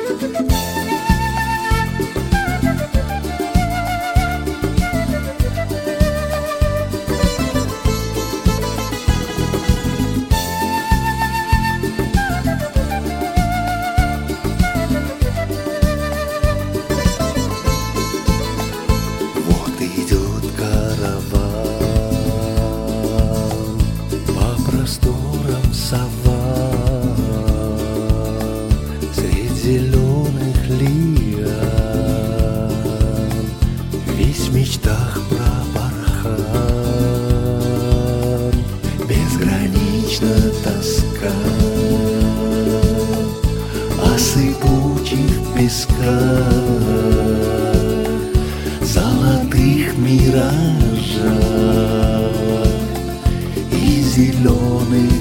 Вот идет караван по просторам саван, средь зеленых лиан, весь в мечтах про бархан, безгранична тоска о сыпучих песках, золотых миражах и зеленых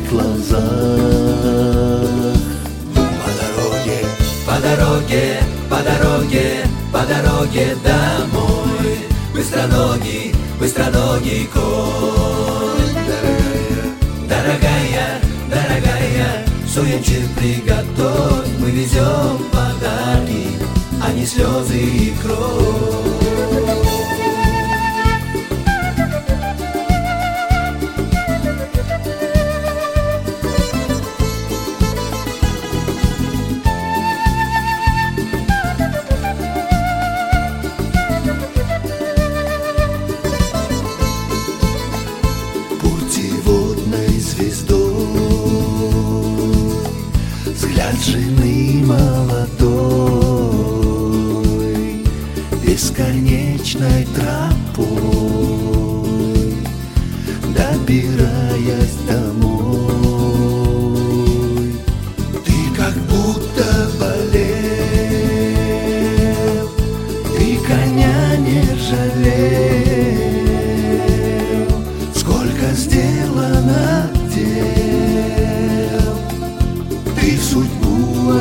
глазах. По дороге, по дороге, по дороге, по дороге домой, быстроногий конь. Дорогая, дорогая, суемчик приготовь, мы везем подарки, а не слезы и кровь. Путеводной звездой взгляд жены молодой, бесконечной тропой, добираясь домой. Ты как будто болел, ты коня не жалел, сколько сделано дел, ты судьбу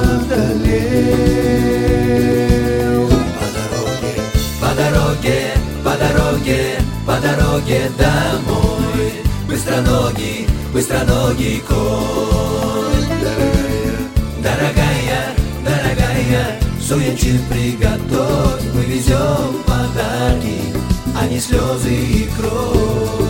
одолел. По дороге, по дороге, по дороге домой, быстроногий конь. Дорогая, дорогая, суемчик приготовь, мы везем подарки, а не слезы и кровь.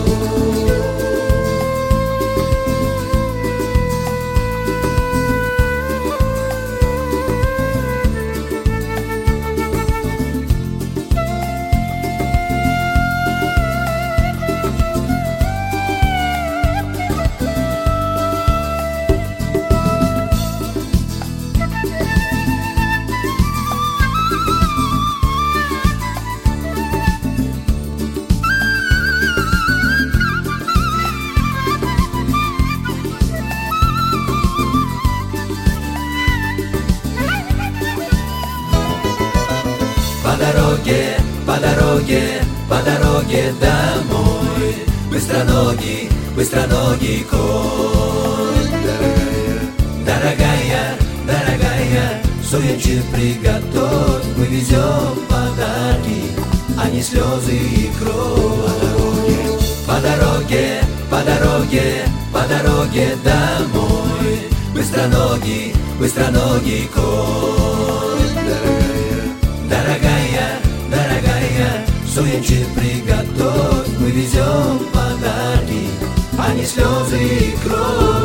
По дороге, по дороге, по дороге домой, быстроногий конь. Дорогая, дорогая, суемчик приготовь, мы везем подарки, а не слезы и кровь. По дороге, по дороге, по дороге домой, быстроногий конь. Дорогая, дорогая, суемчик приготовь, мы везем подарки, а не слезы и кровь.